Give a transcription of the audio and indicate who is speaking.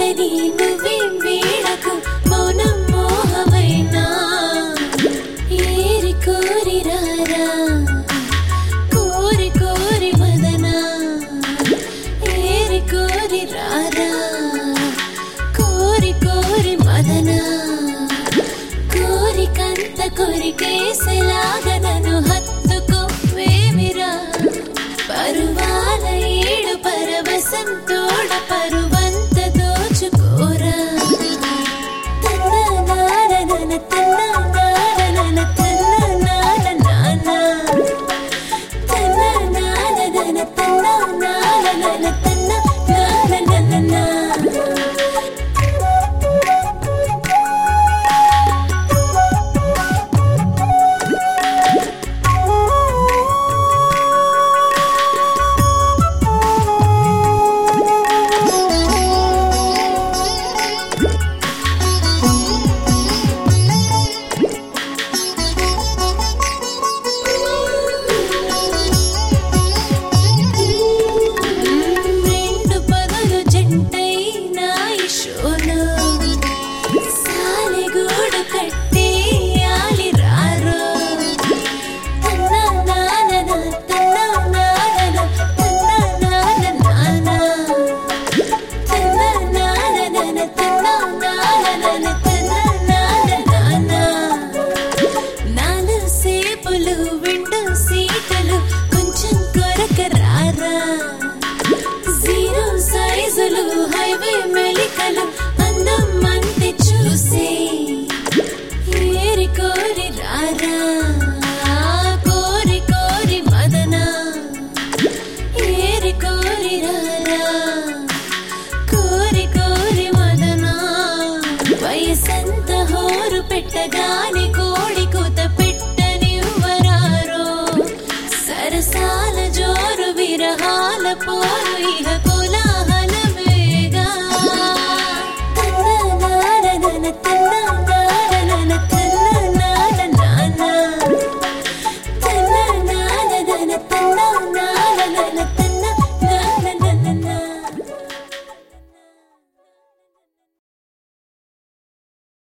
Speaker 1: లేదని నువ్వేం వీడకు మౌనం మోహమైనా ఏరి కోరి రారా కోరి కోరి మదనా ఏరి కోరి రారా కోరి కోరి మదనా కోరికంత కోరికేసలాగా నన్ను హత్తుకోవేమిరా పరువాల ఏడు పరవశం తోడ పరువంత దోచుకోరా తన్న నారనన తన్న నారనన తన్న నారనన తన్న నారనన తన్న నారనన తన్న నారనన విండో సీటులు కొంచెం కొరకరారా జీరో సైజులు హైవే మెలికలు అందం మంది చూసి ఏరి కోరి రారా కోరి కోరి మదనా ఏరి కోరి రారా కోరి కోరి మదనా వయసంత హోరు పెట్టగానే